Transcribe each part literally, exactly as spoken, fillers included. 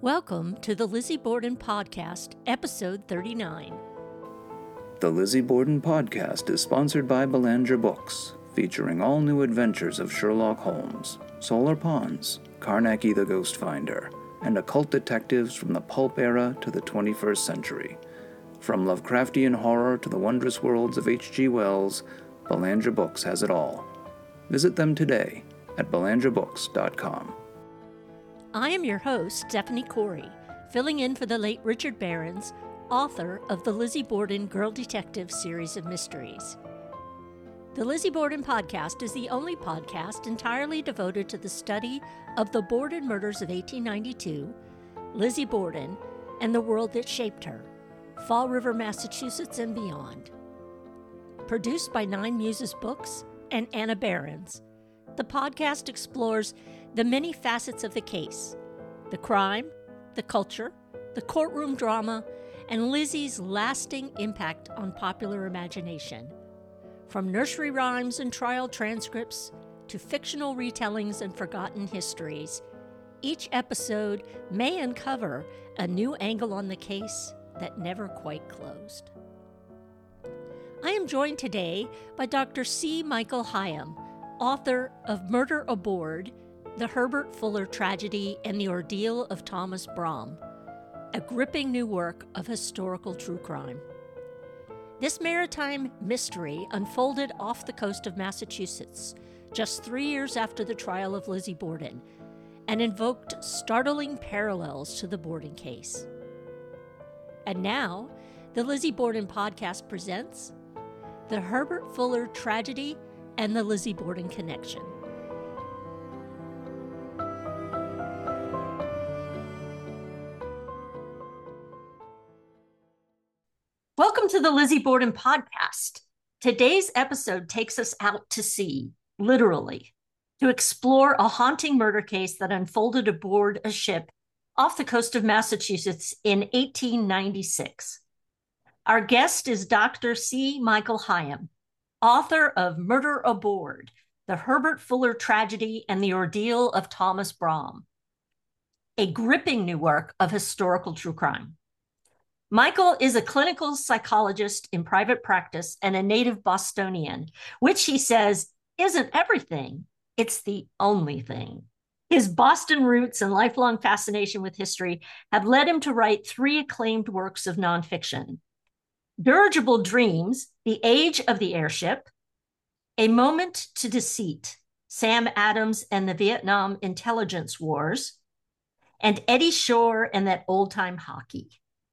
Welcome to the Lizzie Borden Podcast, Episode thirty-nine. The Lizzie Borden Podcast is sponsored by Belanger Books, featuring all new adventures of Sherlock Holmes, Solar Ponds, Carnacki the Ghost Finder, and occult detectives from the pulp era to the twenty-first century. From Lovecraftian horror to the wondrous worlds of H G Wells, Belanger Books has it all. Visit them today at belanger books dot com. I am your host, Stephanie Corey, filling in for the late Richard Behrens, author of the Lizzie Borden Girl Detective series of mysteries. The Lizzie Borden Podcast is the only podcast entirely devoted to the study of the Borden murders of eighteen ninety-two, Lizzie Borden, and the world that shaped her, Fall River, Massachusetts, and beyond. Produced by Nine Muses Books and Anna Behrens, the podcast explores the many facets of the case, the crime, the culture, the courtroom drama, and Lizzie's lasting impact on popular imagination. From nursery rhymes and trial transcripts to fictional retellings and forgotten histories, each episode may uncover a new angle on the case that never quite closed. I am joined today by Doctor C. Michael Higham, author of Murder Aboard, The Herbert Fuller Tragedy and the Ordeal of Thomas Braham, a gripping new work of historical true crime. This maritime mystery unfolded off the coast of Massachusetts just three years after the trial of Lizzie Borden and invoked startling parallels to the Borden case. And now, the Lizzie Borden Podcast presents The Herbert Fuller Tragedy and the Lizzie Borden Connection. Welcome to the Lizzie Borden Podcast. Today's episode takes us out to sea, literally, to explore a haunting murder case that unfolded aboard a ship off the coast of Massachusetts in eighteen ninety-six. Our guest is Doctor C. Michael Higham, author of Murder Aboard, The Herbert Fuller Tragedy and the Ordeal of Thomas Braham, a gripping new work of historical true crime. Michael is a clinical psychologist in private practice and a native Bostonian, which he says isn't everything, it's the only thing. His Boston roots and lifelong fascination with history have led him to write three acclaimed works of nonfiction: Dirigible Dreams, The Age of the Airship, A Moment to Deceit, Sam Adams and the Vietnam Intelligence Wars, and Eddie Shore and That Old-Time Hockey.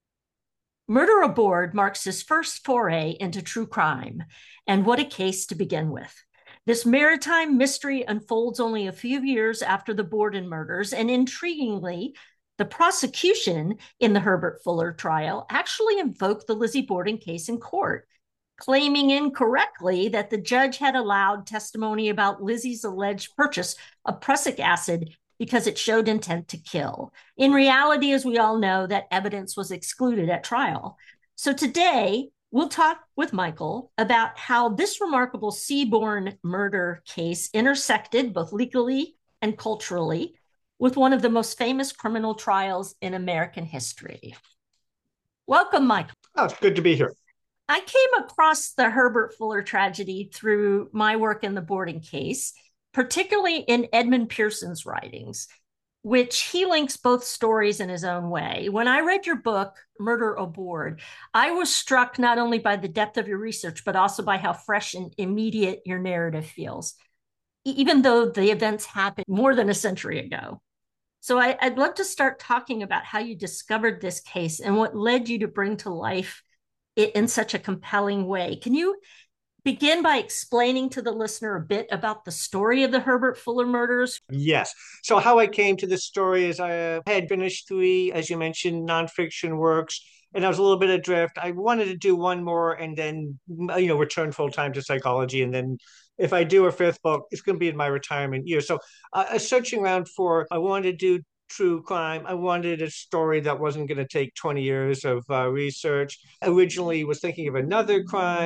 Murder Aboard marks his first foray into true crime, and what a case to begin with. This maritime mystery unfolds only a few years after the Borden murders, and intriguingly, the prosecution in the Herbert Fuller trial actually invoked the Lizzie Borden case in court, claiming incorrectly that the judge had allowed testimony about Lizzie's alleged purchase of prussic acid because it showed intent to kill. In reality, as we all know, that evidence was excluded at trial. So today, we'll talk with Michael about how this remarkable seaborne murder case intersected both legally and culturally with one of the most famous criminal trials in American history. Welcome, Michael. Oh, it's good to be here. I came across the Herbert Fuller tragedy through my work in the Borden case, particularly in Edmund Pearson's writings, which he links both stories in his own way. When I read your book, Murder Aboard, I was struck not only by the depth of your research, but also by how fresh and immediate your narrative feels, even though the events happened more than a century ago. So I, I'd love to start talking about how you discovered this case and what led you to bring to life it in such a compelling way. Can you begin by explaining to the listener a bit about the story of the Herbert Fuller murders? Yes. So how I came to this story is I had finished three, as you mentioned, nonfiction works, and I was a little bit adrift. I wanted to do one more and then, you know, return full-time to psychology. And then if I do a fifth book, it's going to be in my retirement year. So uh, I was searching around for, I wanted to do true crime. I wanted a story that wasn't going to take twenty years of uh, research. Originally was thinking of another crime.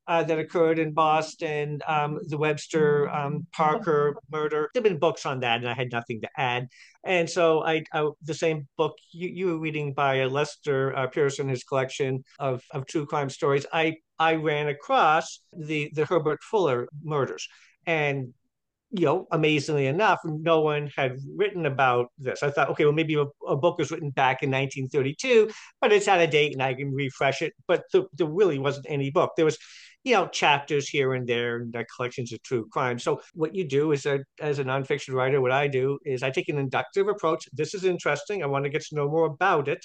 uh, that occurred in Boston, um, the Webster um, Parker murder. There've been books on that, and I had nothing to add. And so I, I the same book you, you were reading by uh, Lester uh, Pearson, his collection of, of true crime stories. I I ran across the the Herbert Fuller murders, and you know, amazingly enough, no one had written about this. I thought, okay, well, maybe a, a book was written back in nineteen thirty-two, but it's out of date and I can refresh it. But th- there really wasn't any book. There was, you know, chapters here and there and uh, collections of true crime. So what you do is, a, as a nonfiction writer, what I do is I take an inductive approach. This is interesting. I want to get to know more about it.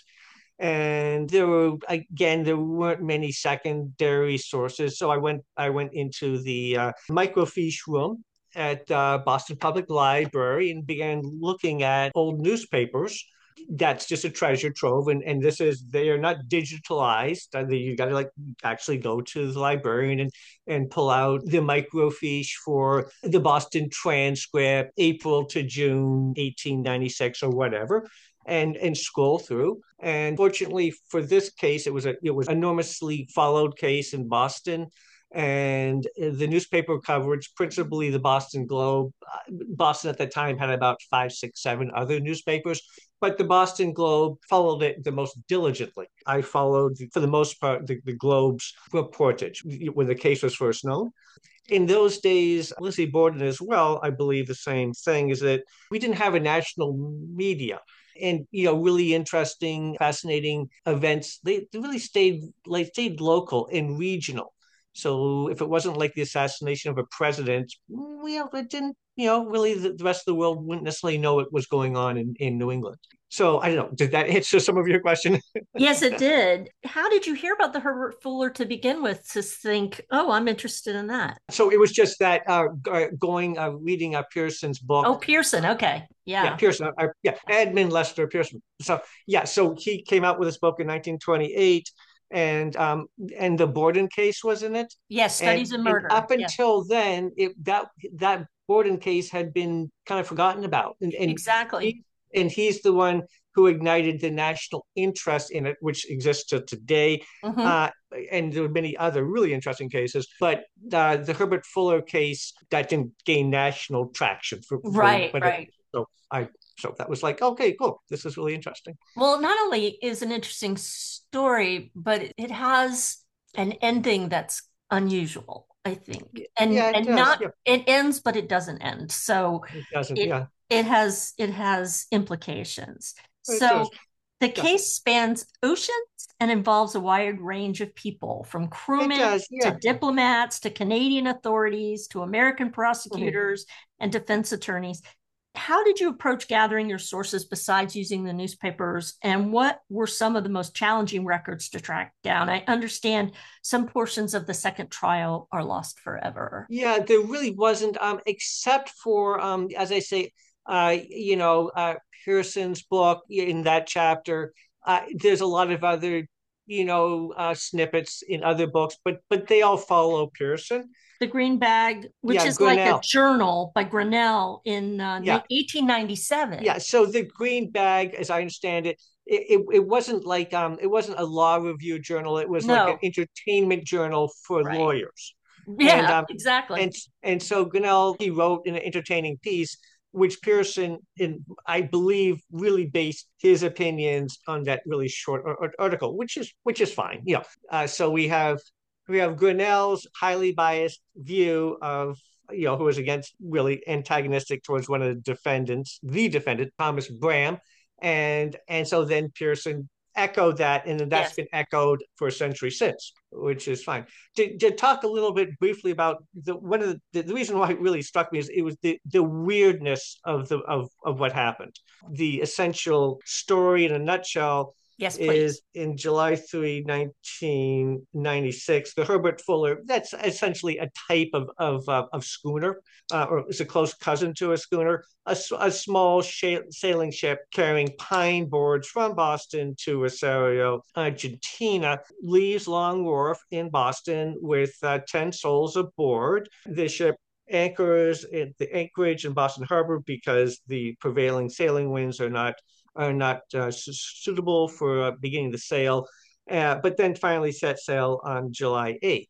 And there were again there weren't many secondary sources, so I went I went into the uh, microfiche room at uh, Boston Public Library and began looking at old newspapers. That's just a treasure trove, and and this is they are not digitalized. Uh, You got to like actually go to the librarian and and pull out the microfiche for the Boston Transcript, April to June eighteen ninety-six or whatever, and and scroll through. And fortunately for this case, it was a it was an enormously followed case in Boston, and the newspaper coverage, principally the Boston Globe. Boston at the time had about five, six, seven other newspapers, but the Boston Globe followed it the most diligently. I followed, for the most part, the, the Globe's reportage when the case was first known. In those days, Lizzie Borden as well, I believe the same thing, is that we didn't have a national media. And you know, really interesting, fascinating events. They, they really stayed like stayed local and regional. So if it wasn't like the assassination of a president, well, it didn't, you know, really the, the rest of the world wouldn't necessarily know what was going on in, in New England. So I don't know. Did that answer some of your question? Yes, it did. How did you hear about the Herbert Fuller to begin with to think, oh, I'm interested in that? So it was just that uh, going, uh, reading uh, Pearson's book. Oh, Pearson. Okay. Yeah, Yeah. Pearson. Uh, yeah, Edmund Lester Pearson. So yeah, so he came out with this book in nineteen twenty-eight, and um, and the Borden case was in it. Yes, And, studies in and murder. up Yeah, until then, it that that Borden case had been kind of forgotten about, and and exactly. he and he's the one who ignited the national interest in it, which exists to today. Hmm. Uh, and there were many other really interesting cases, but uh, the Herbert Fuller case that didn't gain national traction for, for Right, whatever. right. So I so that was like, okay, cool. This is really interesting. Well, not only is an interesting story, but it has an ending that's unusual, I think. And Yeah, it and does. not Yeah, it ends, but it doesn't end. So it doesn't. it Yeah, it has it has implications. it does. So the Yeah, case spans oceans and involves a wide range of people, from it crewmen does. to Yeah. diplomats to Canadian authorities to American Mhm. prosecutors and defense attorneys. How did you approach gathering your sources besides using the newspapers? And what were some of the most challenging records to track down? I understand some portions of the second trial are lost forever. Yeah, there really wasn't, um, except for, um, as I say, uh, you know, uh, Pearson's book in that chapter. Uh, there's a lot of other, you know, uh, snippets in other books, but but they all follow Pearson. The Green Bag, which Yeah, is like a Grinnell. journal by Grinnell in uh, Yeah, eighteen ninety-seven. yeah. So the Green Bag, as I understand it, it, it, it wasn't like um, it wasn't a law review journal. It was like an No, entertainment journal for right. lawyers. And Yeah, um, exactly. and and so Grinnell, he wrote an entertaining piece, which Pearson, in I believe, really based his opinions on that really short article, which is which is fine, you know. Uh, so we have we have Grinnell's highly biased view of, you know, who was against, really antagonistic towards one of the defendants, the defendant, Thomas Bram, and and so then Pearson echoed that, and then that's Yes. been echoed for a century since, which is fine. To, to talk a little bit briefly about the one of the, the reason why it really struck me is it was the the weirdness of the of of what happened. The essential story in a nutshell Yes, please. is in July third, nineteen ninety-six, the Herbert Fuller, that's essentially a type of, of, uh, of schooner, uh, or it's a close cousin to a schooner, a, a small sh- sailing ship carrying pine boards from Boston to Rosario, Argentina, leaves Long Wharf in Boston with uh, ten souls aboard. The ship anchors at the anchorage in Boston Harbor because the prevailing sailing winds are not are not uh, suitable for uh, beginning the sail, uh, but then finally set sail on July eighth.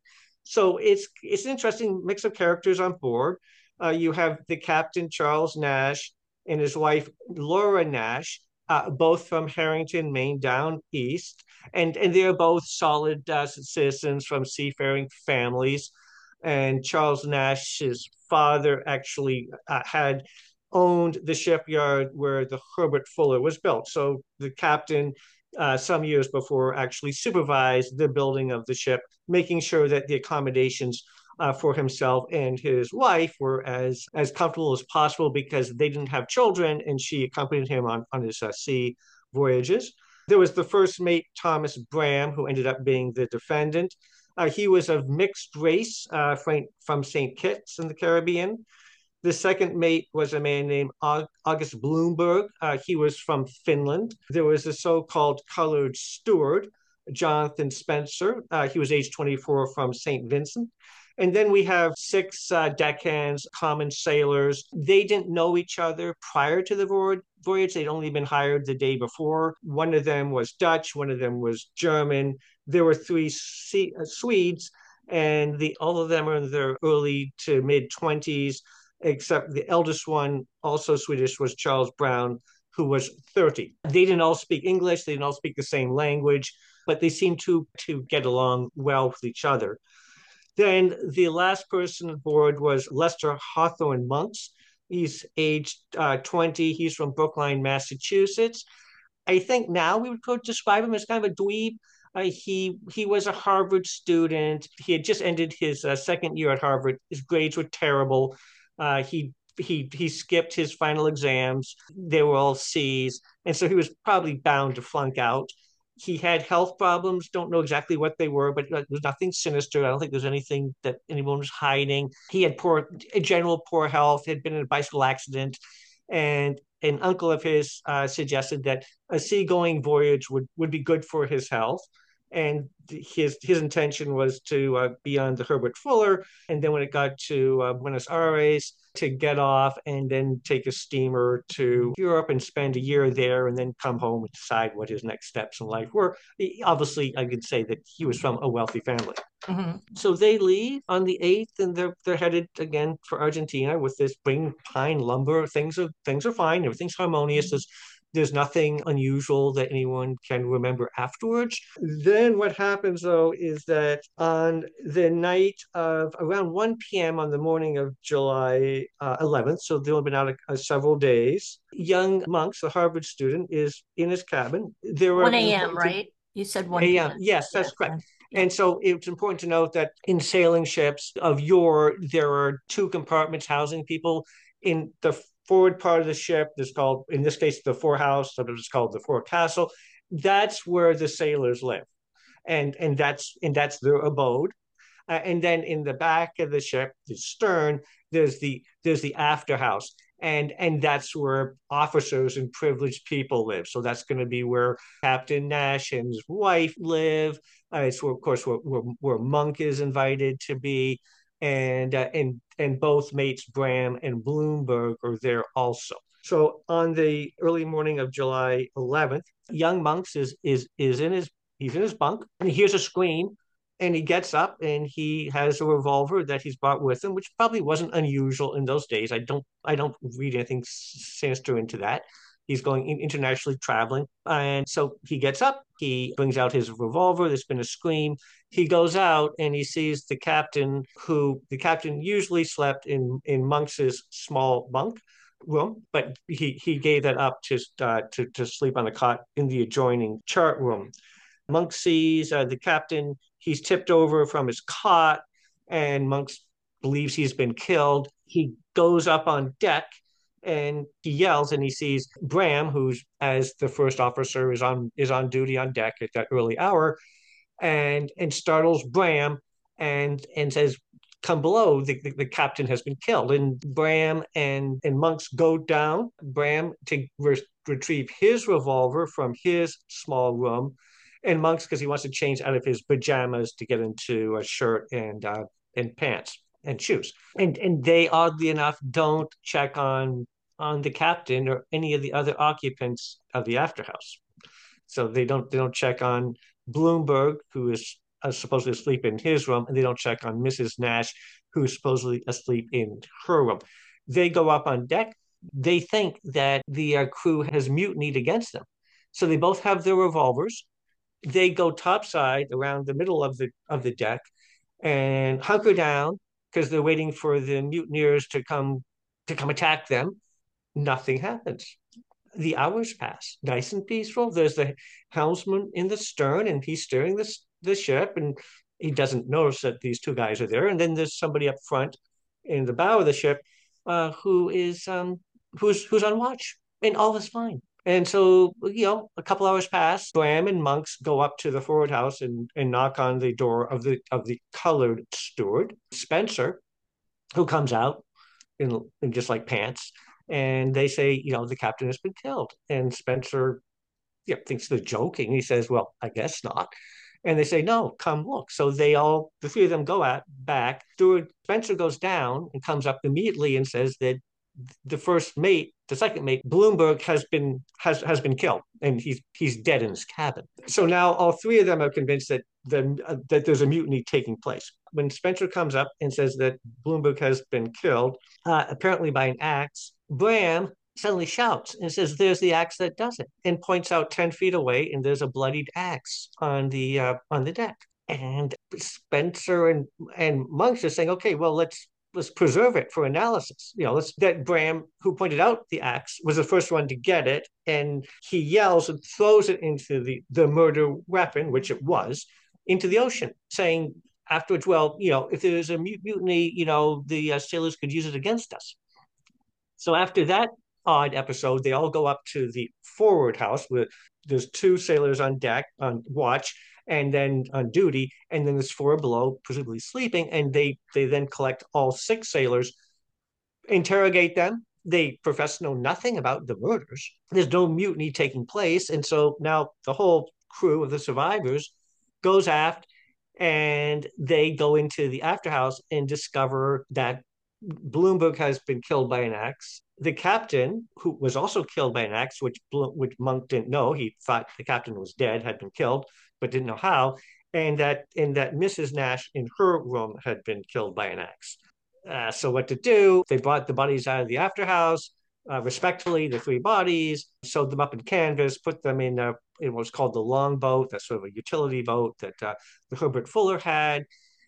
So it's it's an interesting mix of characters on board. Uh, you have the captain, Charles Nash, and his wife, Laura Nash, uh, both from Harrington, Maine, down east. And, and they're both solid uh, citizens from seafaring families. And Charles Nash's father actually uh, had owned the shipyard where the Herbert Fuller was built. So the captain, uh, some years before, actually supervised the building of the ship, making sure that the accommodations uh, for himself and his wife were as as comfortable as possible, because they didn't have children, and she accompanied him on on his uh, sea voyages. There was the first mate, Thomas Bram, who ended up being the defendant. Uh, he was of mixed race uh, from, from Saint Kitts in the Caribbean. The second mate was a man named August Bloomberg. Uh, he was from Finland. There was a so-called colored steward, Jonathan Spencer. Uh, he was age twenty-four, from Saint Vincent. And then we have six uh, deckhands, common sailors. They didn't know each other prior to the voyage. They'd only been hired the day before. One of them was Dutch, one of them was German. There were three C- uh, Swedes, and the all of them are in their early to mid twenties, except the eldest one, also Swedish, was Charles Brown, who was thirty. They didn't all speak English, they didn't all speak the same language, but they seemed to, to get along well with each other. Then the last person aboard was Lester Hawthorne Monks. He's aged uh, twenty. He's from Brookline, Massachusetts. I think now we would describe him as kind of a dweeb. Uh, he he was a Harvard student. He had just ended his uh, second year at Harvard. His grades were terrible. Uh, he he he skipped his final exams. They were all C's, and so he was probably bound to flunk out. He had health problems. Don't know exactly what they were, but it was nothing sinister. I don't think there's anything that anyone was hiding. He had poor, general poor health. Had been in a bicycle accident, and an uncle of his uh, suggested that a seagoing voyage would, would be good for his health. And his his intention was to uh, be on the Herbert Fuller, and then when it got to uh, Buenos Aires, to get off and then take a steamer to Europe and spend a year there, and then come home and decide what his next steps in life were. Obviously, I could say that he was from a wealthy family. Mm-hmm. So they leave on the eighth, and they're they're headed again for Argentina with this bring pine lumber. Things are things are fine. Everything's harmonious. There's there's nothing unusual that anyone can remember afterwards. Then what happens, though, is that on the night of around one p.m. on the morning of July uh, eleventh, so they've been out uh, several days, young Monks, a Harvard student, is in his cabin. There were one a.m., right? You said one a.m. Yes, that's yeah. correct. Yeah. And so it's important to note that in sailing ships of yore, there are two compartments housing people. In the forward part of the ship, there's called, in this case, the forehouse, sometimes it's called the forecastle. That's where the sailors live. And, and, that's, and that's their abode. Uh, and then in the back of the ship, the stern, there's the there's the after house. And, and that's where officers and privileged people live. So that's going to be where Captain Nash and his wife live. Uh, it's where, of course, where, where, where Monk is invited to be. And, uh, and, and both mates, Bram and Bloomberg, are there also. So on the early morning of July eleventh, young Monks is, is, is in his, he's in his bunk, and he hears a scream. And he gets up and he has a revolver that he's brought with him, which probably wasn't unusual in those days. I don't I don't read anything sinister into that. He's going internationally traveling. And so he gets up, he brings out his revolver. There's been a scream. He goes out and he sees the captain, who the captain usually slept in, in Monks's small bunk room, but he, he gave that up to, uh, to, to sleep on a cot in the adjoining chart room. Monk sees uh, the captain. He's tipped over from his cot, and Monk believes he's been killed. He goes up on deck, and he yells, and he sees Bram, who's, as the first officer, is on is on duty on deck at that early hour, and and startles Bram, and and says, "Come below. The, the, the captain has been killed." And Bram and and Monks go down. Bram to re- retrieve his revolver from his small room. And Monks, because he wants to change out of his pajamas to get into a shirt and uh, and pants and shoes. And and they, oddly enough, don't check on on the captain or any of the other occupants of the afterhouse. So they don't they don't check on Bloomberg, who is uh, supposedly asleep in his room, and they don't check on Missus Nash, who's supposedly asleep in her room. They go up on deck. They think that the uh, crew has mutinied against them. So they both have their revolvers. They go topside around the middle of the of the deck and hunker down because they're waiting for the mutineers to come to come attack them. Nothing happens. The hours pass, nice and peaceful. There's the helmsman in the stern, and he's steering the the ship, and he doesn't notice that these two guys are there. And then there's somebody up front in the bow of the ship uh, who is um, who's who's on watch, and all is fine. And so, you know, a couple hours pass. Bram and Monks go up to the forward house and, and knock on the door of the of the colored steward, Spencer, who comes out in, in just like pants. And they say, you know, the captain has been killed. And Spencer, yeah, thinks they're joking. He says, well, I guess not. And they say, no, come look. So they all, the three of them go out back. Steward Spencer goes down and comes up immediately and says that the first mate, the second mate, Bloomberg, has been has has been killed, and he's he's dead in his cabin. So now all three of them are convinced that the, uh, that there's a mutiny taking place. When Spencer comes up and says that Bloomberg has been killed, uh, apparently by an axe, Bram suddenly shouts and says, "There's the axe that does it," and points out ten feet away, and there's a bloodied axe on the uh, on the deck. And Spencer and and Monks are saying, "Okay, well, let's let's preserve it for analysis." You know, let's that Bram, who pointed out the axe, was the first one to get it, and he yells and throws it into the the murder weapon, which it was, into the ocean, saying afterwards, "Well, you know, if there's a mutiny, you know, the uh, sailors could use it against us." So after that odd episode, they all go up to the forward house where there's two sailors on deck on watch and then on duty, and then there's four below, presumably sleeping, and they they then collect all six sailors, interrogate them. They profess to know nothing about the murders. There's no mutiny taking place, and so now the whole crew of the survivors goes aft, and they go into the afterhouse and discover that Bloomberg has been killed by an axe. The captain, who was also killed by an axe, which which Monk didn't know, he thought the captain was dead, had been killed, but didn't know how, and that and that Missus Nash in her room had been killed by an axe. Uh, so what to do? They brought the bodies out of the afterhouse, uh, respectfully, the three bodies, sewed them up in canvas, put them in a, it was called the longboat, that's sort of a utility boat that uh, Herbert Fuller had,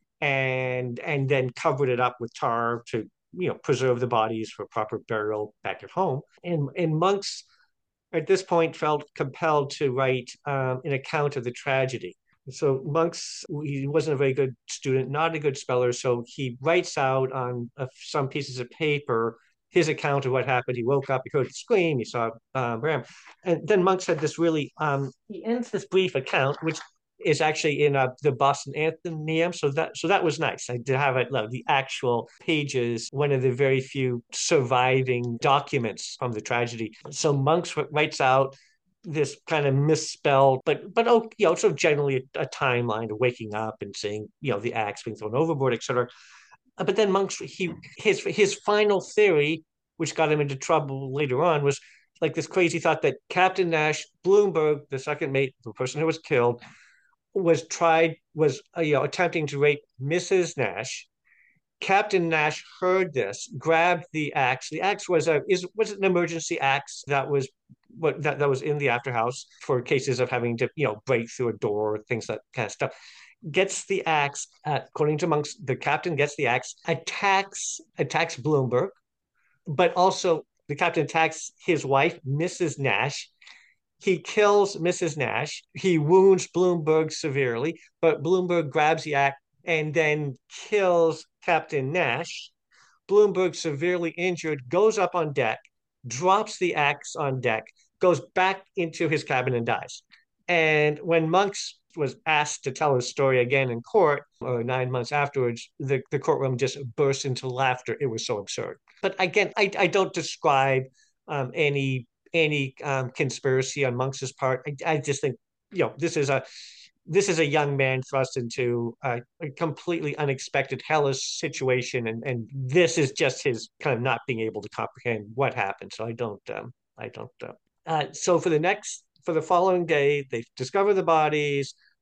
and and then covered it up with tar to, you know, preserve the bodies for proper burial back at home. And and Monks at this point felt compelled to write um, an account of the tragedy. So Monks, he wasn't a very good student, not a good speller, so he writes out on uh, some pieces of paper his account of what happened. He woke up, he heard a scream, he saw uh, Bram. And then Monks had this really, um, he ends this brief account, which is actually in uh, the Boston Athenaeum. So that so that was nice. I did have it, like, the actual pages, one of the very few surviving documents from the tragedy. So Monks writes out this kind of misspelled, but but oh, you know, sort of generally a, a timeline of waking up and seeing, you know, the axe being thrown overboard, et cetera. But then Monks, he his his final theory, which got him into trouble later on, was like this crazy thought that Captain Nash, Bloomberg, the second mate, the person who was killed, was tried was uh, you know, attempting to rape Missus Nash. Captain Nash heard this, grabbed the axe. The axe was a is was an emergency axe that was what that, that was in the afterhouse for cases of having to, you know, break through a door, things, that kind of stuff. Gets the axe, uh, according to Monks, the captain gets the axe, attacks attacks Bloomberg, but also the captain attacks his wife, Missus Nash. He kills Missus Nash. He wounds Bloomberg severely, but Bloomberg grabs the axe and then kills Captain Nash. Bloomberg, severely injured, goes up on deck, drops the axe on deck, goes back into his cabin and dies. And when Monks was asked to tell his story again in court, or nine months afterwards, the, the courtroom just burst into laughter. It was so absurd. But again, I, I don't describe um, any any um, conspiracy on Monks's part. I, I just think, you know, this is a this is a young man thrust into a, a completely unexpected, hellish situation, and and this is just his kind of not being able to comprehend what happened. So I don't, um, I don't. Uh, uh, so for the next, for the following day, they discover the bodies.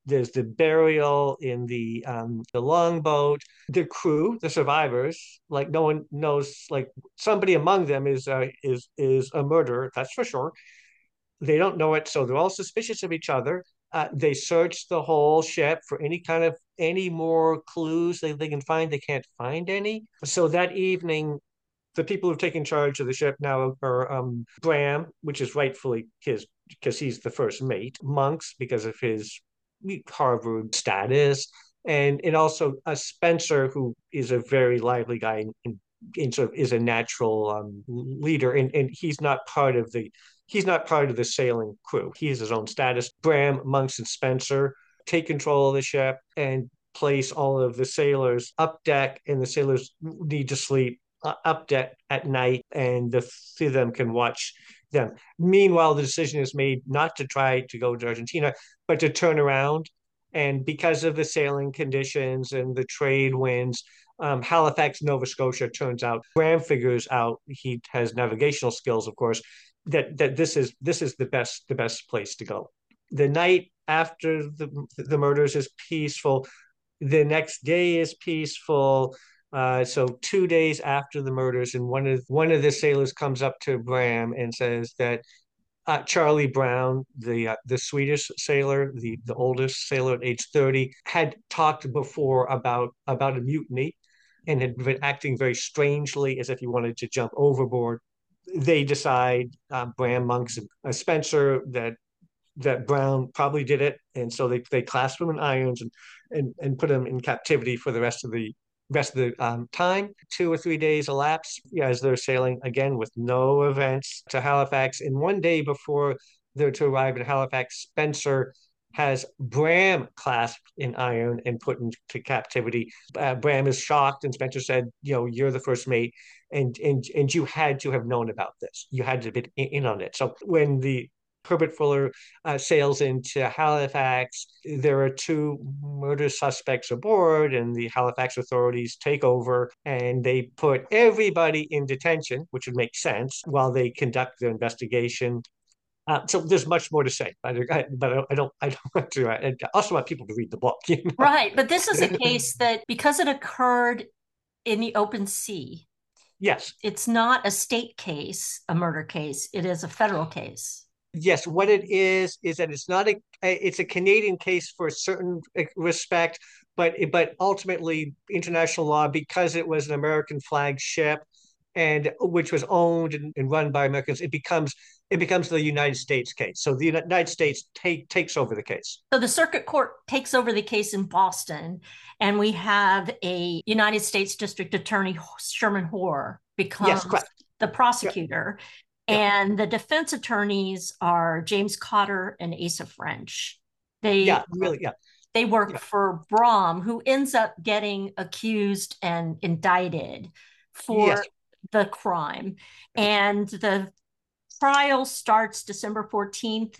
there's the burial in the um, the longboat. The crew, the survivors, like no one knows, like somebody among them is uh, is is a murderer. That's for sure. They don't know it, so they're all suspicious of each other. Uh, they search the whole ship for any kind of any more clues they, they can find. They can't find any. So that evening, the people who've taken charge of the ship now are um, Bram, which is rightfully his because he's the first mate, Monks because of his Harvard status, and and also a Spencer who is a very lively guy and, and sort of is a natural um, leader, and and he's not part of the he's not part of the sailing crew. He has his own status. Bram, Monks, and Spencer take control of the ship and place all of the sailors up deck, and the sailors need to sleep uh, up deck at night, and the three of them can watch them. Meanwhile, the decision is made not to try to go to Argentina, but to turn around. And because of the sailing conditions and the trade winds, um, Halifax, Nova Scotia turns out. Graham figures out he has navigational skills, of course, that that this is this is the best the best place to go. The night after the the murders is peaceful. The next day is peaceful. Uh, so two days after the murders, and one of one of the sailors comes up to Bram and says that uh, Charlie Brown, the uh, the Swedish sailor, the the oldest sailor at age thirty, had talked before about about a mutiny, and had been acting very strangely, as if he wanted to jump overboard. They decide, uh, Bram, Monks, and uh, Spencer, that that Brown probably did it, and so they they clasped him in irons and and and put him in captivity for the rest of the rest of the um, time. Two or three days elapse, yeah, as they're sailing again with no events to Halifax. And one day before they're to arrive at Halifax, Spencer has Bram clasped in iron and put into captivity. Uh, Bram is shocked, and Spencer said, "You know, you're the first mate, and and and you had to have known about this. You had to be in on it." So when the Herbert Fuller uh, sails into Halifax. There are two murder suspects aboard, and the Halifax authorities take over and they put everybody in detention, which would make sense, while they conduct their investigation. Uh, so there's much more to say, but I, but I don't I don't want to. I also want people to read the book. You know? Right. But this is a case that because it occurred in the open sea, yes, it's not a state case, a murder case. It is a federal case. Yes, what it is is that it's not a it's a Canadian case for a certain respect, but but ultimately international law, because it was an American flag ship and which was owned and, and run by Americans, it becomes it becomes the United States case. So the United States take takes over the case. So the circuit court takes over the case in Boston, and we have a United States District Attorney, Sherman Hoare, becomes Yes, correct. the prosecutor. Yep. And the defense attorneys are James Cotter and Asa French. They yeah, really, yeah. They work yeah. for Bram, who ends up getting accused and indicted for yes. the crime. And the trial starts December fourteenth,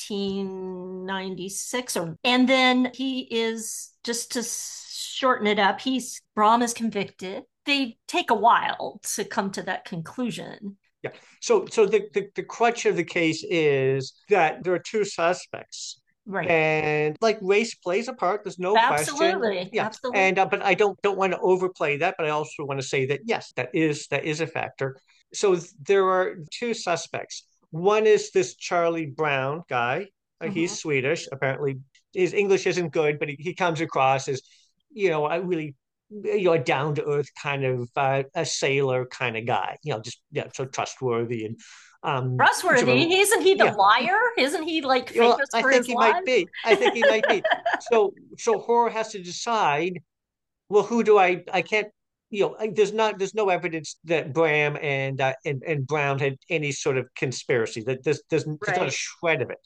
eighteen ninety-six. Or, and then he is, just to shorten it up, he's Bram is convicted. They take a while to come to that conclusion. Yeah. So so the, the, the crutch of the case is that there are two suspects. Right. And like race plays a part. There's no Absolutely. question. Yeah. Absolutely. And uh, but I don't don't want to overplay that. But I also want to say that yes, that is that is a factor. So there are two suspects. One is this Charlie Brown guy. Uh, mm-hmm. He's Swedish. Apparently, his English isn't good, but he, he comes across as, you know, a really, you know, a down to earth kind of uh, a sailor kind of guy. You know, just yeah, so trustworthy and um, trustworthy. So, Isn't he the yeah. liar? Isn't he like famous well, I for think his he lies? might be. I think he might be. So so Hoare has to decide. Well, who do I? I can't. You know, there's not. There's no evidence that Bram and uh, and and Brown had any sort of conspiracy. That there's there's, right. there's not a shred of it.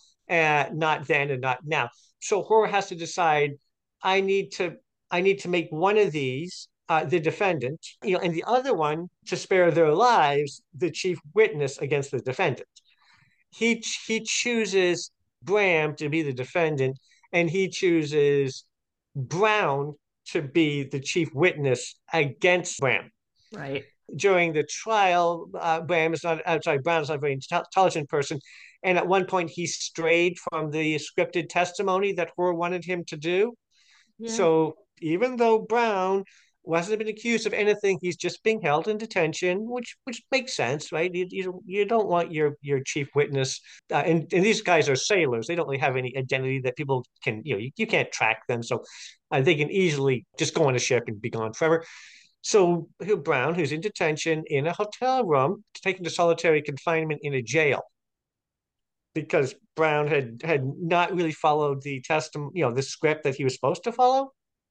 Uh, not then and not now. So Hoare has to decide. I need to. I need to make one of these uh, the defendant, you know, and the other one, to spare their lives, the chief witness against the defendant. He he chooses Bram to be the defendant, and he chooses Brown to be the chief witness against Bram. Right. during the trial, uh, Bram is not, I'm sorry, Brown is not a very intelligent person. And at one point, he strayed from the scripted testimony that Hoare wanted him to do. Yeah. So even though Brown wasn't been accused of anything, he's just being held in detention, which which makes sense, right? You you, you don't want your your chief witness, uh, and and these guys are sailors. They don't really have any identity that people can, you know, you, you can't track them, so uh, they can easily just go on a ship and be gone forever. So Brown, who's in detention in a hotel room, taken to solitary confinement in a jail because Brown had had not really followed the testimony, you know, the script that he was supposed to follow.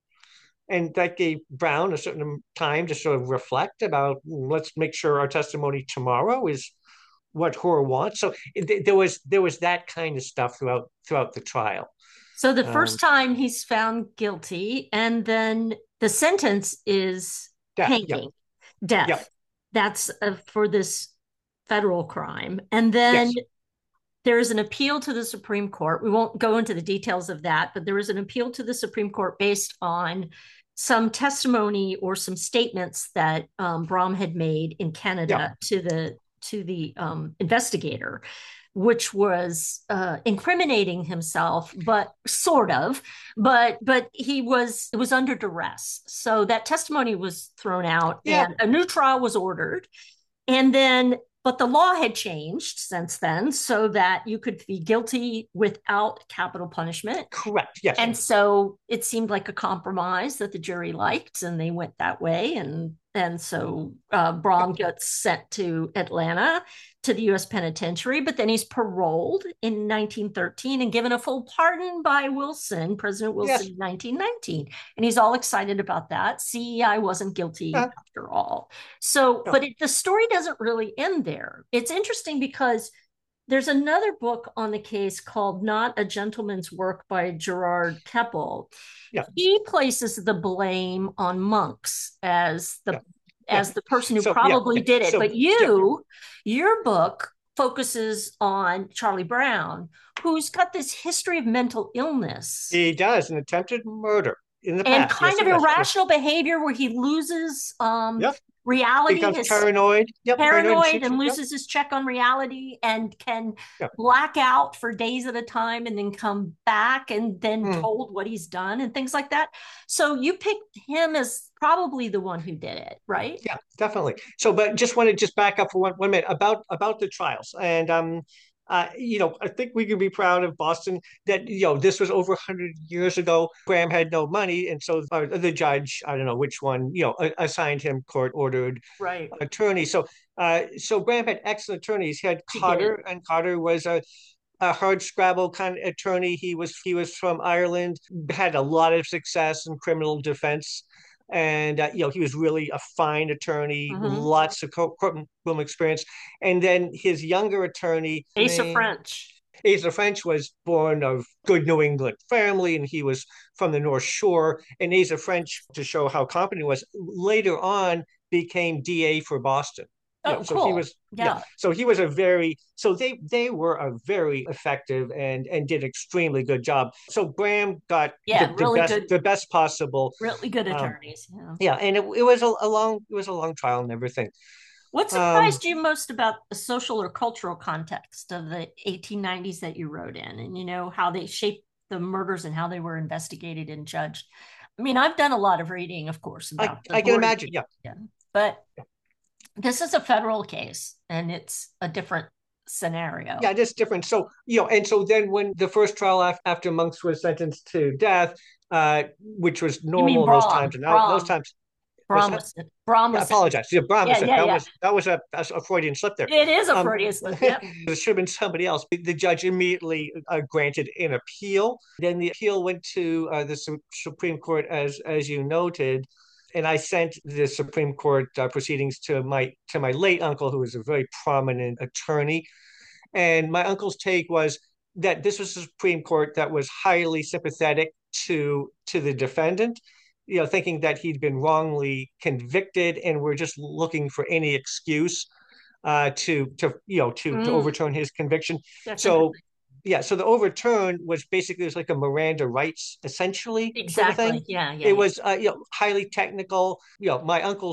And that gave Brown a certain time to sort of reflect about, let's make sure our testimony tomorrow is what Hoare wants. So it, there was there was that kind of stuff throughout throughout the trial. So the first um, time he's found guilty, and then the sentence is death, hanging, yeah. death. Yeah. That's uh, for this federal crime. And then yes. There's an appeal to the Supreme Court. We won't go into the details of that, but there was an appeal to the Supreme Court based on some testimony or some statements that um, Bram had made in Canada yeah. to the to the um, investigator, which was uh, incriminating himself, but sort of, but but he was it was under duress. So that testimony was thrown out, yeah. and a new trial was ordered, and then. But the law had changed since then so that you could be guilty without capital punishment. Correct, yes. And so it seemed like a compromise that the jury liked, and they went that way. And, and so uh, Bram gets sent to Atlanta to the U S penitentiary, but then he's paroled in nineteen thirteen and given a full pardon by Wilson, President Wilson, yes. in nineteen nineteen. And he's all excited about that. See, I wasn't guilty uh, after all. So, no. but it, the story doesn't really end there. It's interesting because there's another book on the case called Not a Gentleman's Work by Gerard Keppel. Yeah. He places the blame on Monks as the yeah. as the person who so, probably yeah. did it. So, but you, yeah. your book focuses on Charlie Brown, who's got this history of mental illness. He does, an attempted murder in the and past. kind yes, of irrational yes. behavior where he loses um, yep. reality. Becomes his, paranoid. Yep, paranoid, paranoid and yep. loses his check on reality and can yep. black out for days at a time and then come back and then mm. told what he's done and things like that. So you picked him as probably the one who did it, right? Yeah, definitely. So, but just want to just back up for one, one minute about about the trials. And um Uh, you know, I think we can be proud of Boston that, you know, this was over one hundred years ago. Bram had no money. And so uh, the judge, I don't know which one, you know, assigned him court-ordered right. attorney. So uh, so Bram had excellent attorneys. He had Cotter, and Cotter was a, a hard scrabble kind of attorney. He was, he was from Ireland, had a lot of success in criminal defense. And, uh, you know, he was really a fine attorney, mm-hmm. lots of courtroom experience. And then his younger attorney, Asa named, French. Asa French was born of good New England family, and he was from the North Shore. And Asa French, to show how competent he was, later on became D A for Boston. Oh, you know, so cool. he was, yeah. yeah. So he was a very, so they they were a very effective and and did extremely good job. So Bram got yeah, the, really the best good, the best possible, really good attorneys. Um, yeah. yeah, and it, it was a, a long it was a long trial and everything. What surprised um, you most about the social or cultural context of the eighteen nineties that you wrote in, and you know how they shaped the murders and how they were investigated and judged? I mean, I've done a lot of reading, of course. About I, I can imagine, yeah, yeah, but. Yeah. This is a federal case, and it's a different scenario. Yeah, it's different. So, you know, and so then when the first trial after Monks was sentenced to death, uh, which was normal those times, and now those times. Bram was, Bram was yeah, I apologize. Yeah, Bram yeah, was, yeah, that, yeah. was, that was a, a Freudian slip there. It is a um, Freudian slip, yeah. It should have been somebody else. The judge immediately uh, granted an appeal. Then the appeal went to uh, the Su- Supreme Court, as as you noted. And I sent the Supreme Court uh, proceedings to my to my late uncle, who was a very prominent attorney. And my uncle's take was that this was a Supreme Court that was highly sympathetic to to the defendant, you know, thinking that he'd been wrongly convicted, and we're just looking for any excuse uh, to to you know to, mm. to overturn his conviction. Definitely. So. Yeah, so the overturn was basically it was like a Miranda rights, essentially. Exactly. Sort of thing. Yeah, yeah. It yeah. was uh, you know highly technical. You know, my uncle's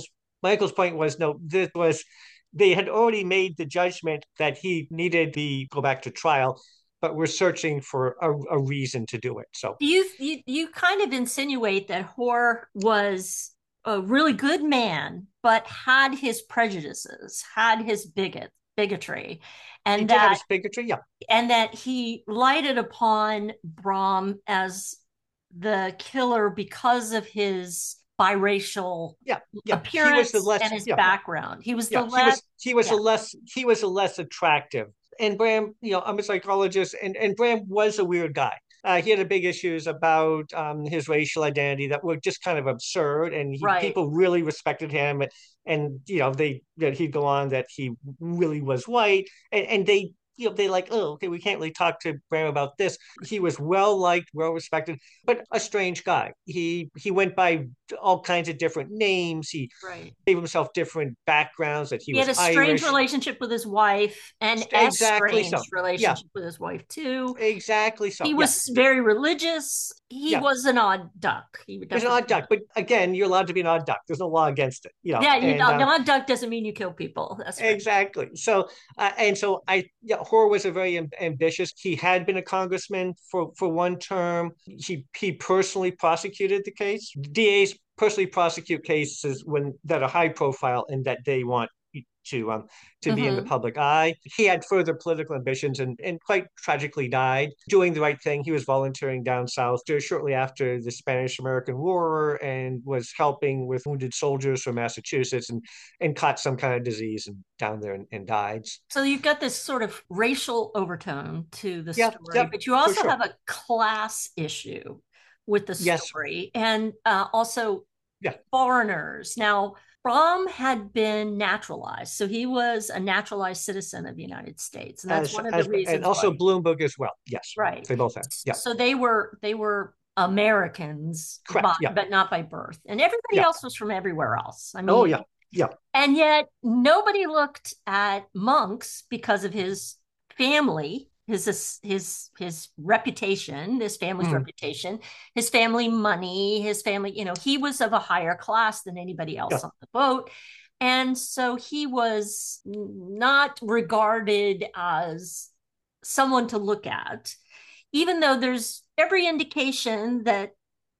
Michael's point was no, this was they had already made the judgment that he needed to go back to trial, but we're searching for a, a reason to do it. So You, you you kind of insinuate that Hoare was a really good man, but had his prejudices, had his bigot bigotry, he and did have that his bigotry, yeah, and that he lighted upon Brom as the killer because of his biracial yeah, yeah. He was the appearance less, and his yeah, background. He was the yeah. He less, was he was yeah, a less he was a less attractive. And Bram, you know, I'm a psychologist, and and Bram was a weird guy. Uh, he had a big issues about um, his racial identity that were just kind of absurd, and he, right. people really respected him. And, and you know, they that he'd go on that he really was white, and, and they you know they like, oh, okay, we can't really talk to Bram about this. He was well liked, well respected, but a strange guy. He he went by all kinds of different names. He Right. gave himself different backgrounds, that he He had was a strange Irish. relationship with his wife, and a Exactly so. strange Yeah, relationship with his wife too. exactly so. He Yeah, was very religious. He yeah. was an odd duck. He It's an definitely odd duck, but again, you're allowed to be an odd duck. There's no law against it, you know. yeah, you And know, an uh, odd duck doesn't mean you kill people. That's right. exactly. So, uh, and so I, yeah, Hoare was a very am- ambitious. He had been a congressman for for one term. He he personally prosecuted the case. D As personally prosecute cases when that are high profile and that they want to um to be in the Mm-hmm. public eye. He had further political ambitions, and and quite tragically died doing the right thing. He was volunteering down south shortly after the Spanish American War, and was helping with wounded soldiers from Massachusetts, and and caught some kind of disease and down there, and, and died. So you've got this sort of racial overtone to the Yeah, story, yep, but you for also sure. have a class issue with the Yes, story, and uh, also yeah, foreigners. Now, Brom had been naturalized, so he was a naturalized citizen of the United States, and that's as one of the as and reasons also why. Bloomberg as well. Yes, Right. they both have. Yeah, So they were they were Americans, correct. but Yeah, but not by birth, and everybody yeah. else was from everywhere else. I Oh mean, yeah, yeah. and yet nobody looked at Monks because of his family, his his his reputation, his family's Mhm. reputation, his family money, his family, you know, he was of a higher class than anybody Yeah. else on the boat. And so he was not regarded as someone to look at, even though there's every indication that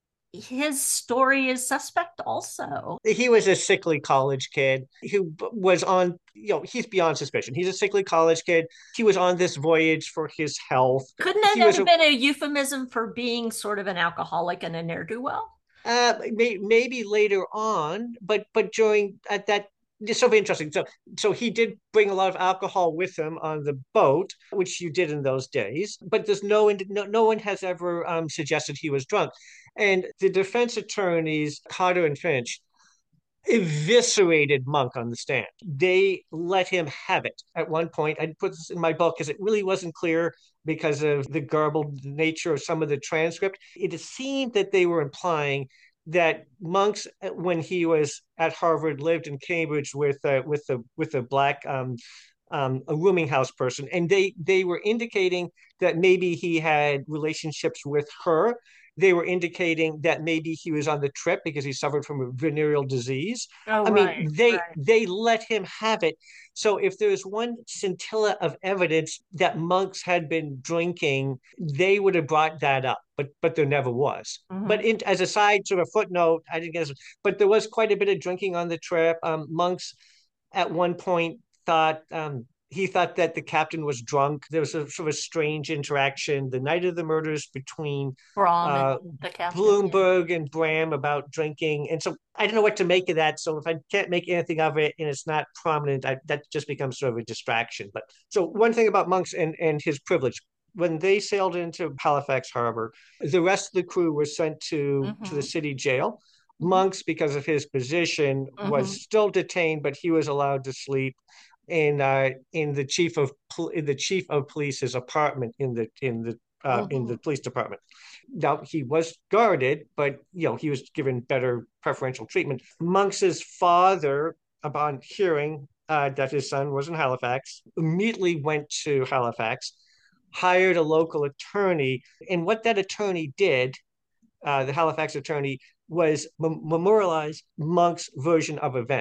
his story is suspect also. He was a sickly college kid who was on, you know, he's beyond suspicion. He's a sickly college kid. He was on this voyage for his health. Couldn't He that was have a, been a euphemism for being sort of an alcoholic and a ne'er-do-well? uh, may, maybe later on, but but during at that, it's so interesting. So so he did bring a lot of alcohol with him on the boat, which you did in those days. But there's no no, no one has ever um, suggested he was drunk. And the defense attorneys, Carter and Finch, eviscerated Monk on the stand. They let him have it at one point. I put this in my book because it really wasn't clear because of the garbled nature of some of the transcript. It seemed that they were implying that Monk's, when he was at Harvard, lived in Cambridge with uh, with the with a black um, um, a rooming house person, and they they were indicating that maybe he had relationships with her. They were indicating that maybe he was on the trip because he suffered from a venereal disease. Oh, I mean, right, they right. they let him have it. So if there's one scintilla of evidence that Monks had been drinking, they would have brought that up, but but there never was. But Mm-hmm. in, as a side sort of footnote, I didn't guess, but there was quite a bit of drinking on the trip. Um, Monks at one point thought um, he thought that the captain was drunk. There was a sort of a strange interaction the night of the murders between Brom and uh, the captain. Yeah. Bloomberg and Bram about drinking. And so I don't know what to make of that. So if I can't make anything of it and it's not prominent, I, that just becomes sort of a distraction. But so one thing about Monks and, and his privilege. When they sailed into Halifax Harbor, the rest of the crew was sent to, to the Mm-hmm. city jail. Mm-hmm. Monks, because of his position, Mm-hmm. was still detained, but he was allowed to sleep in uh, in the chief of in the chief of police's apartment in the in the uh, in Mm-hmm. the police department. Now he was guarded, but you know he was given better preferential treatment. Monks's father, upon hearing uh, that his son was in Halifax, immediately went to Halifax, hired a local attorney, and what that attorney did, uh, the Halifax attorney, was mem- memorialize Monk's version of events.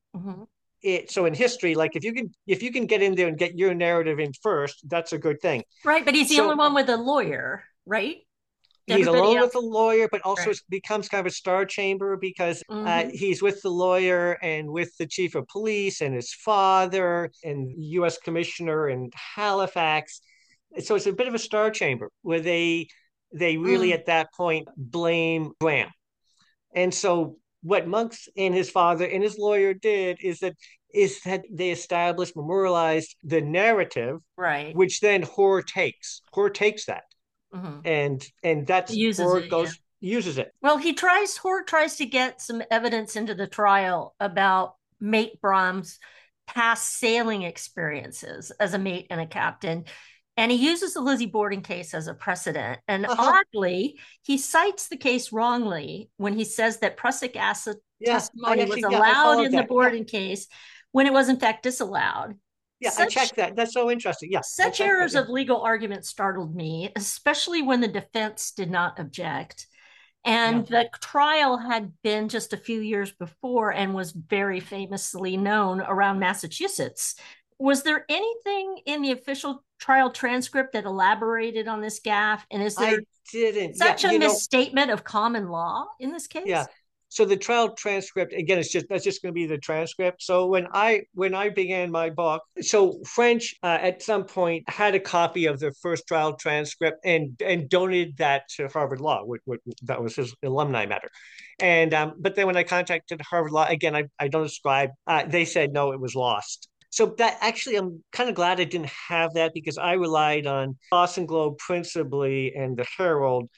Mm-hmm. It, so in history, like if you can if you can get in there and get your narrative in first, that's a good thing. Right, but he's the only So one with a lawyer, right? he's Everybody alone else, with the lawyer, but also right? becomes kind of a star chamber because uh, Mm-hmm. he's with the lawyer and with the chief of police and his father and U S commissioner in Halifax. So it's a bit of a star chamber where they they really Mm. at that point blame Graham. And so what Monks and his father and his lawyer did is that is that they established, memorialized the narrative, Right. which then Hoare takes. Hoare takes that, Mm-hmm. and and He that's uses Hoare it, yeah. goes uses it. Well, he tries, Hort tries to get some evidence into the trial about mate Brahms' past sailing experiences as a mate and a captain. And he uses the Lizzie Borden case as a precedent. And Uh-huh. oddly, he cites the case wrongly when he says that prussic acid Yeah, I testimony was actually yeah I allowed followed in the that. Yeah, Borden case when it was in fact disallowed. yeah, I Such checked that. That's so interesting. Yeah, I such checked that. errors Yeah, of legal argument startled me, especially when the defense did not object. yeah. And the trial had been just a few years before and was very famously known around Massachusetts. Was there anything in the official trial transcript that elaborated on this gaffe? And is there I didn't. Yeah, such a you know, misstatement of common law in this yeah. case? So the trial transcript again, it's just that's just going to be the transcript. So when I when I began my book, so French uh, at some point had a copy of the first trial transcript and and donated that to Harvard Law. Which, which, that was his alumni matter. And um, but then when I contacted Harvard Law again, I I don't describe. Uh, they said no, it was lost. So that actually, I'm kind of glad I didn't have that because I relied on Boston Globe principally and the Herald,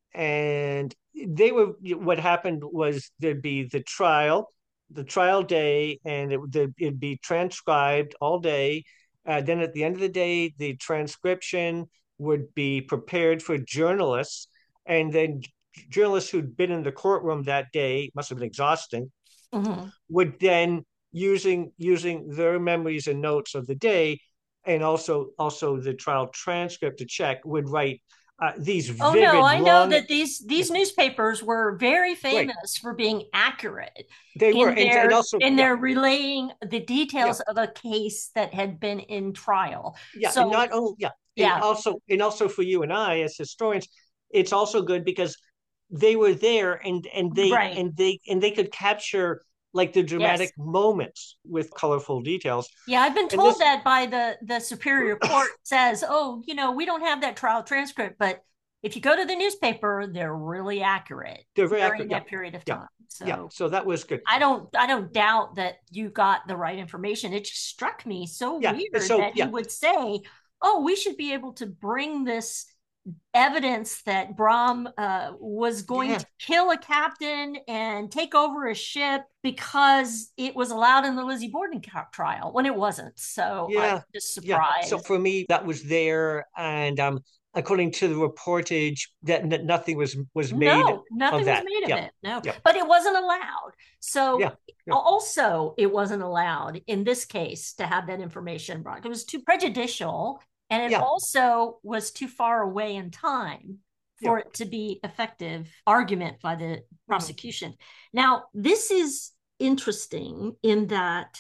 and they were what happened was there'd be the trial the trial day, and it would it'd be transcribed all day. Uh, then at the end of the day the transcription would be prepared for journalists, and then journalists who'd been in the courtroom that day, must have been exhausting, Mm-hmm. would then using using their memories and notes of the day, and also also the trial transcript to check, would write uh, these Oh no, vivid I know long. that these Yeah, these newspapers were very right, famous for being accurate they were, in and and their also in yeah, their relaying the yeah, details of a case that had been in trial. yeah, and So not only yeah, and yeah, also and also for you and I as historians, it's also good because they were there, and and they right. and they and they could capture like the Yes. dramatic moments with colorful details. Yeah, I've been And told this that by the the superior court says, "Oh, you know, we don't have that trial transcript, but if you go to the newspaper, they're really accurate they're very during accurate. Yeah, that period of yeah, time." yeah. So So that was good. I don't I don't doubt that you got the right information. It just struck me so Yeah. weird So that he yeah, would say, "Oh, we should be able to bring this evidence that Brom uh, was going yeah, to kill a captain and take over a ship because it was allowed in the Lizzie Borden trial when it wasn't." So I'm yeah, just yeah. So surprised. for me, that was there, and um, according to the reportage, that n- nothing was was made No, of nothing was that. made of Yeah, it. No, yeah, but it wasn't allowed. So yeah, yeah, also, it wasn't allowed in this case to have that information brought. It was too prejudicial, and it yeah, also was too far away in time yeah. for it to be effective argument by the Mhm. prosecution. Now, this is interesting in that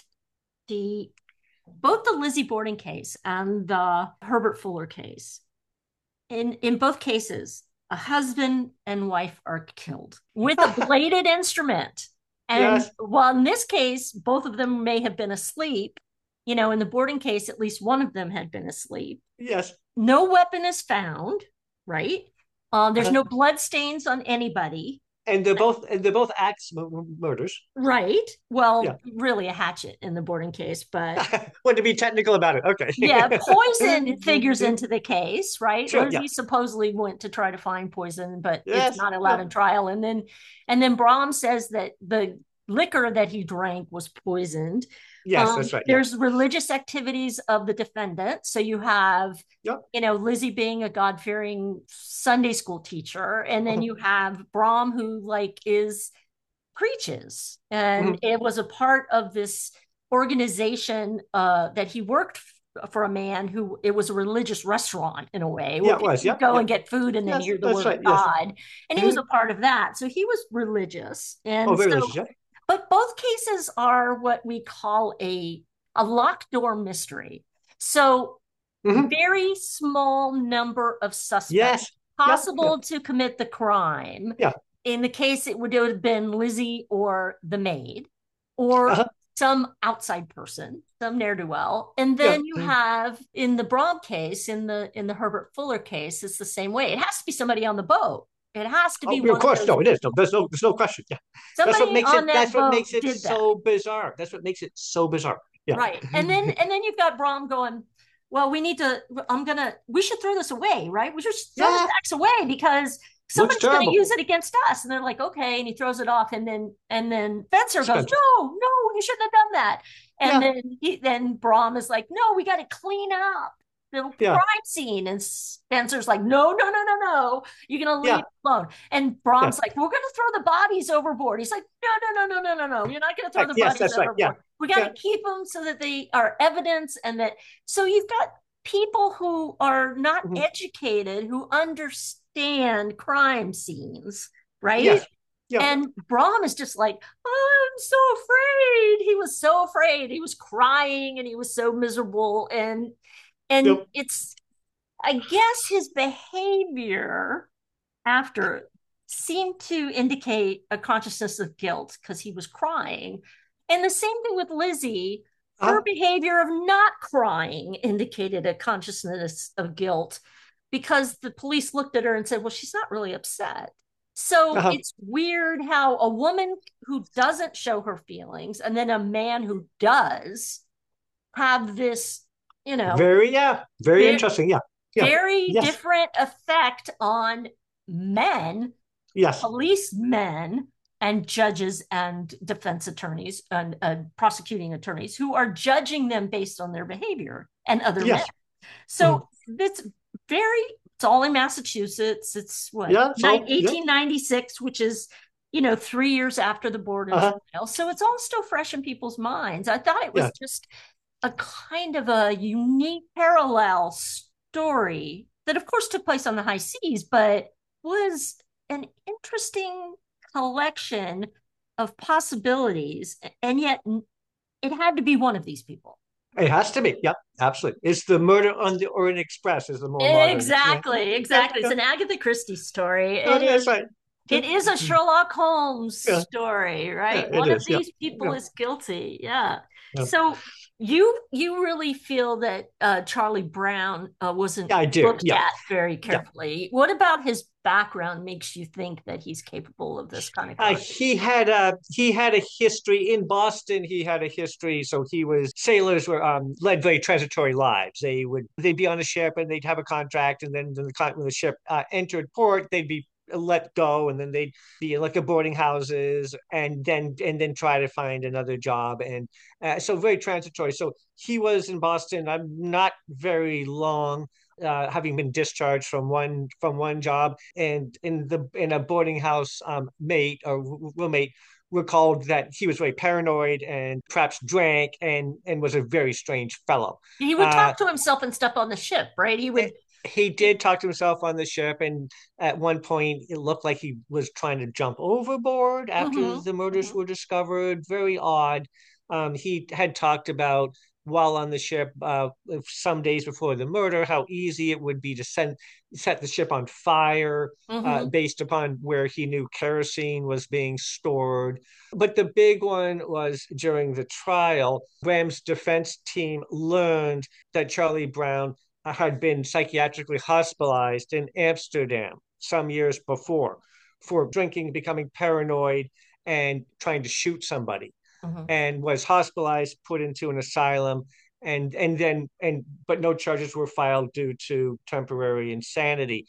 the both the Lizzie Borden case and the Herbert Fuller case, in in both cases, a husband and wife are killed with a bladed instrument. And Yes, while in this case, both of them may have been asleep, you know, in the Borden case, at least one of them had been asleep. yes. No weapon is found, right? Um, there's Uh-huh. no blood stains on anybody. And they're both and they're both axe murders. Right. Yeah. Well, really a hatchet in the Borden case, but Want to be technical about it? yeah, Okay. poison figures into the case, right? Sure. Yeah. Lizzie supposedly went to try to find poison, but it's Yes. not allowed Yeah. in trial. And then, and then Brahm says that the liquor that he drank was poisoned. Yes, Um, that's right. Yeah. there's religious activities of the defendant. So you have, Yep. you know, Lizzie being a God-fearing Sunday school teacher, and then Mhm. you have Brahm who like is preaches, and Mhm. it was a part of this organization uh, that he worked f- for a man who it was a religious restaurant in a way where Yeah, it people was. would Yeah. go Yeah. and get food and then Yes, hear the that's word right. of Yes. God. And he was Mhm. a part of that. So he was religious. Oh, And very so religious. Yeah. But both cases are what we call a a locked door mystery. So Hmm. very small number of suspects Yes. Yep. Yep. possible to commit the crime. Yeah. In the case, it would have been Lizzie or the maid or Uh-huh. some outside person, some ne'er-do-well. And Yeah. then you have in the Braum case, in the in the Herbert Fuller case, it's the same way. It has to be somebody on the boat. It has to Oh, be of one of course, those no, it is. No, people. there's no, there's no question. Yeah, that's what Somebody makes on it. that That's what boat makes it did that. so bizarre. That's what makes it so bizarre. Yeah. Right. And then and then you've got Braum going, well, we need to, I'm gonna, we should throw this away, right? We should throw the Yeah. stacks away because Looks somebody's gonna terrible. use it against us. And they're like, okay, and he throws it off, and then and then Fencer goes, Spencer. no, no, you shouldn't have done that. And Yeah. then he then Braum is like, no, we gotta clean up the Yeah. crime scene. And Spencer's like, no, no, no, no, no. You're gonna leave Yeah. it alone. And Yeah. Braum's like, we're gonna throw the bodies overboard. He's like, no, no, no, no, no, no, no. You're not gonna throw Right. the Yes, bodies that's right. Yeah. overboard. We got Yeah. to keep them so that they are evidence, and that so you've got people who are not Mhm. educated who understand crime scenes, right? Yes. Yeah. And Braum is just like, oh, I'm so afraid. He was so afraid. He was crying and he was so miserable. And and Yep. it's, I guess his behavior after seemed to indicate a consciousness of guilt because he was crying. And the same thing with Lizzie. Her Uh, behavior of not crying indicated a consciousness of guilt because the police looked at her and said, well, she's not really upset. So uh, it's weird how a woman who doesn't show her feelings and then a man who does have this, you know, very. Yeah. Very very, interesting. Yeah. Yeah. very Yes. different effect on men, Yes. policemen, and judges and defense attorneys and uh, prosecuting attorneys who are judging them based on their behavior and other men. Yes. So Mhm. it's very, it's all in Massachusetts. It's what, Yeah. So. Yeah. eighteen ninety-six, which is, you know, three years after the Borden Uh-huh. trial. So it's all still fresh in people's minds. I thought it was Yeah. just a kind of a unique parallel story that, of course, took place on the high seas, but was an interesting collection of possibilities. And yet it had to be one of these people. It has to be. Yep. Absolutely. It's the Murder on the Orient Express is the more modern. Exactly, Yeah. exactly. Yeah. It's an Agatha Christie story. Oh, It that's is right. it is a Sherlock Holmes Yeah. story, Yeah. right? It One of is. Yeah. these people Yeah. is guilty. Yeah. Yeah. So you you really feel that uh, Charlie Brown uh, wasn't Yeah, I do. looked Yeah. at very Yeah. carefully. What about his background makes you think that he's capable of this kind of Uh, crime? he had a he had a history in Boston. He had a history, so he was sailors were um, led very transitory lives. They would they'd be on a ship and they'd have a contract, and then the, when the ship uh, entered port, they'd be let go, and then they'd be in like a boarding houses, and then and then try to find another job, and uh, so very transitory. So he was in Boston. I'm not very long. Uh, having been discharged from one from one job, and in the in a boarding house um, mate or roommate recalled that he was very paranoid and perhaps drank and and was a very strange fellow. He would Uh, talk to himself and stuff on the ship, right? He would. he did talk to himself on the ship, and at one point it looked like he was trying to jump overboard after Mhm, the murders mhm. were discovered. Very odd. Um, he had talked about while on the ship, uh, some days before the murder, how easy it would be to send set the ship on fire uh, Mm-hmm. based upon where he knew kerosene was being stored. But the big one was during the trial, Graham's defense team learned that Charlie Brown had been psychiatrically hospitalized in Amsterdam some years before for drinking, becoming paranoid, and trying to shoot somebody, Mm-hmm. and was hospitalized, put into an asylum, and and then and but no charges were filed due to temporary insanity.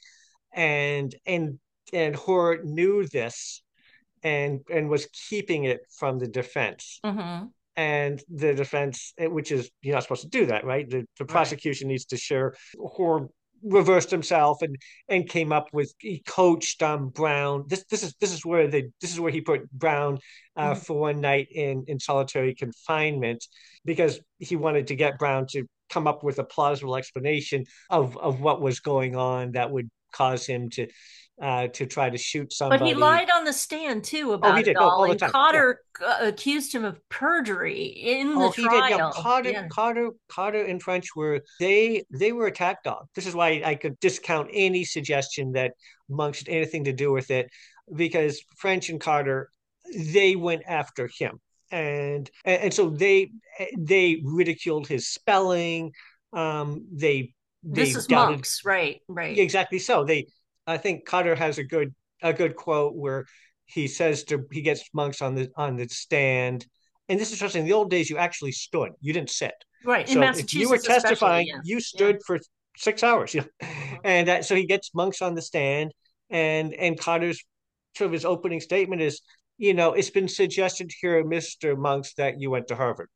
And and and Hort knew this and and was keeping it from the defense. Mm-hmm. And the defense, which is you're not supposed to do that, right? The, the Right. prosecution needs to share. Hort reversed himself and and came up with he coached um Brown. This this is this is where the this is where he put Brown uh, Mm-hmm. for one night in in solitary confinement because he wanted to get Brown to come up with a plausible explanation of of what was going on that would cause him to uh, to try to shoot somebody. But he lied on the stand too about oh, he it did. all. Oh, all the and time. Cotter yeah. accused him of perjury in the oh, trial. he did. Yeah, Cotter, yeah. Cotter, Cotter, and French were they they were attack dogs. This is why I could discount any suggestion that Monks had anything to do with it, because French and Cotter, they went after him, and and, and so they they ridiculed his spelling. Um, they they this is doubted, Monks, right? Right. Exactly. So they, I think Cotter has a good a good quote where he says to he gets Monks on the on the stand, and this is interesting. In the old days, you actually stood, you didn't sit. Right. In So if you were Massachusetts, testifying, yeah. you stood yeah. for six hours. You know? Mhm. And uh, so he gets Monks on the stand, and and Cotter's sort of his opening statement is, you know, it's been suggested here, Mister Monks, that you went to Harvard.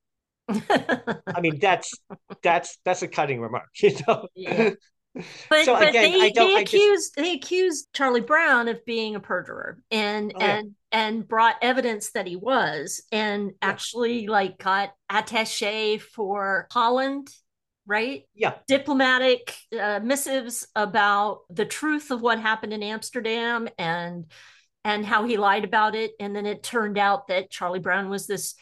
I mean, that's that's that's a cutting remark, you know. Yeah. But so but again, they I don't. they I just accused they accused Charlie Brown of being a perjurer and Oh, yeah. and and brought evidence that he was, and Yeah. actually like got attaché for Holland, right? Yeah. Diplomatic uh, missives about the truth of what happened in Amsterdam and and how he lied about it. And then it turned out that Charlie Brown was this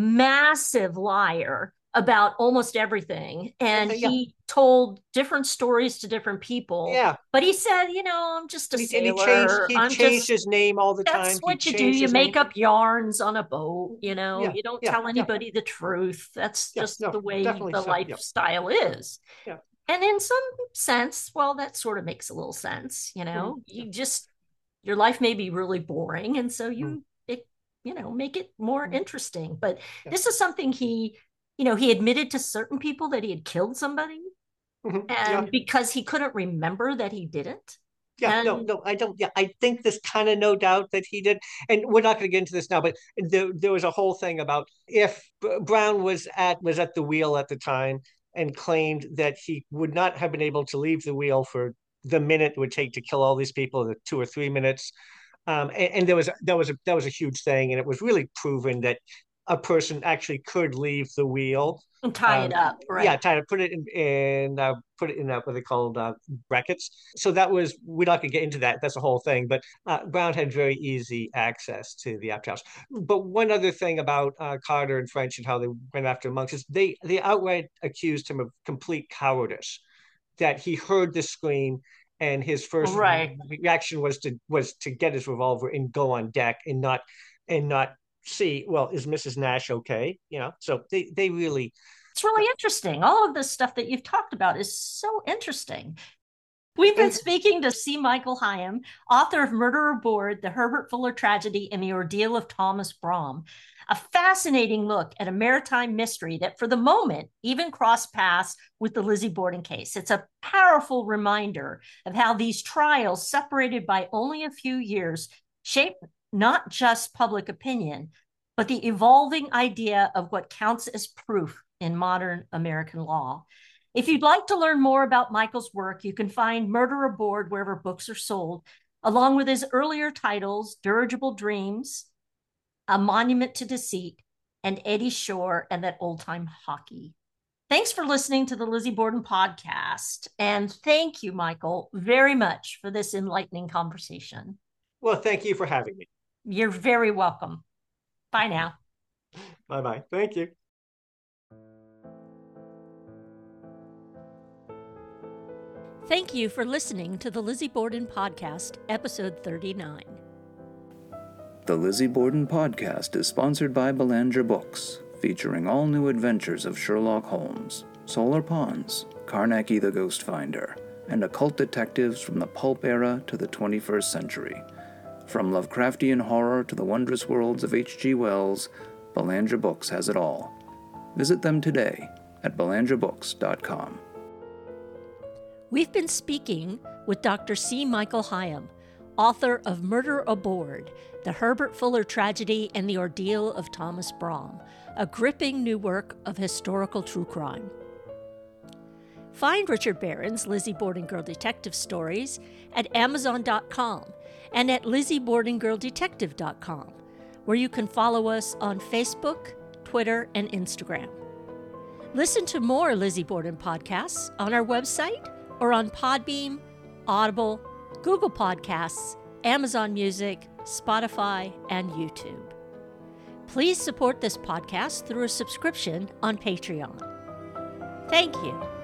massive liar about almost everything. And Yeah. he told different stories to different people. Yeah. But he said, you know, I'm just a And he, sailor. and he changed, he I'm changed just, his name all the that's time. what he you do. You his make name. up yarns on a boat, you know, Yeah. you don't Yeah. tell Yeah. anybody the truth. That's Yeah. just No, the way definitely the so. Yeah. lifestyle is. Yeah. And in some sense, well, that sort of makes a little sense, you know, Mhm. you just, your life may be really boring. And so you, Mhm. it, you know, make it more Mhm. interesting. But Yeah. this is something he, you know, he admitted to certain people that he had killed somebody. Mhm. And Yeah. because he couldn't remember that he didn't. Yeah, and, no, no, I don't. Yeah, I think there's kind of no doubt that he did. And we're not going to get into this now, but there, there was a whole thing about if B- Brown was at was at the wheel at the time and claimed that he would not have been able to leave the wheel for the minute it would take to kill all these people, the two or three minutes. Um, and, and there was that was a that was a huge thing, and it was really proven that a person actually could leave the wheel. and tie Um, it up, yeah, right? tie it, put it in, in uh, put it in uh, what they called uh, brackets. So that was we're not going to get into that. That's a whole thing. But uh, Brown had very easy access to the after house. But one other thing about uh, Cotter and French and how they went after Monks is they they outright accused him of complete cowardice. That he heard the scream and his first Right. reaction was to was to get his revolver and go on deck and not and not see, well, is Missus Nash okay? You know, so they they really It's really interesting. All of this stuff that you've talked about is so interesting. We've been speaking to C. Michael Higham, author of Murder Aboard, The Herbert Fuller Tragedy and the Ordeal of Thomas Braham, a fascinating look at a maritime mystery that for the moment even crossed paths with the Lizzie Borden case. It's a powerful reminder of how these trials, separated by only a few years, shape not just public opinion, but the evolving idea of what counts as proof in modern American law. If you'd like to learn more about Michael's work, you can find Murder Aboard wherever books are sold, along with his earlier titles, Dirigible Dreams, A Monument to Deceit, and Eddie Shore and That Old Time Hockey. Thanks for listening to the Lizzie Borden podcast. And thank you, Michael, very much for this enlightening conversation. Well, thank you for having me. You're very welcome. Bye now. Bye-bye. Thank you. Thank you for listening to the Lizzie Borden Podcast, episode thirty-nine. The Lizzie Borden Podcast is sponsored by Belanger Books, featuring all new adventures of Sherlock Holmes, Solar Ponds, Carnacki the Ghost Finder, and occult detectives from the pulp era to the twenty-first century. From Lovecraftian horror to the wondrous worlds of H G Wells, Belanger Books has it all. Visit them today at belanger books dot com. We've been speaking with Doctor C. Michael Higham, author of Murder Aboard, The Herbert Fuller Tragedy and the Ordeal of Thomas Braham, a gripping new work of historical true crime. Find Richard Barron's Lizzie Borden Girl Detective Stories at amazon dot com and at lizzie borden girl detective dot com, where you can follow us on Facebook, Twitter, and Instagram. Listen to more Lizzie Borden podcasts on our website or on Podbeam, Audible, Google Podcasts, Amazon Music, Spotify, and YouTube. Please support this podcast through a subscription on Patreon. Thank you.